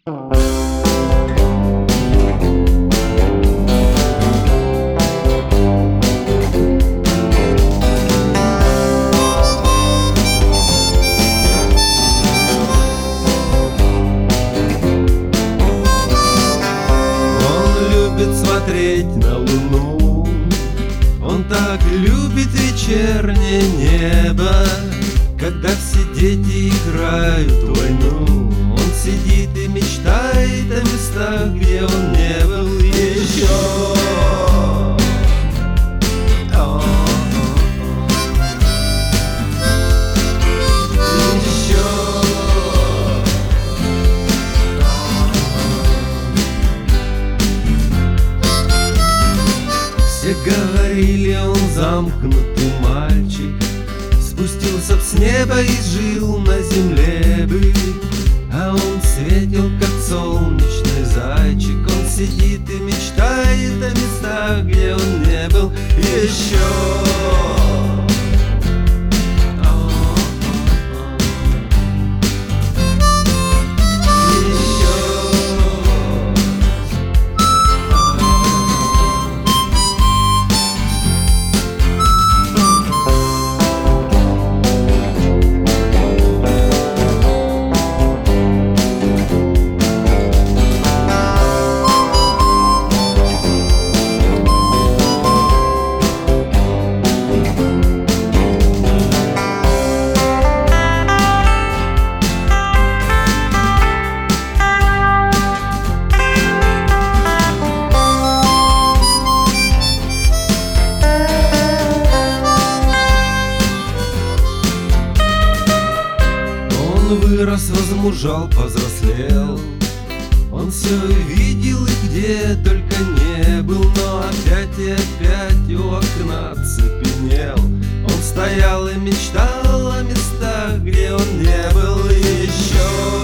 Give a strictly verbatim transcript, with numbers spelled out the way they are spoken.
Смотреть на луну, он так любит вечернее небо. Когда все дети играют в войну, он сидит и мечтает о местах, где он не был еще. Все говорили, он замкнутый мальчик, спустился б с неба и жил на земле бы. А он светил, как солнечный зайчик. Он сидит и мечтает о местах, где он не был еще. Он вырос, возмужал, повзрослел. Он все видел и где только не был, но опять и опять у окна цепенел. Он стоял и мечтал о местах, где он не был еще.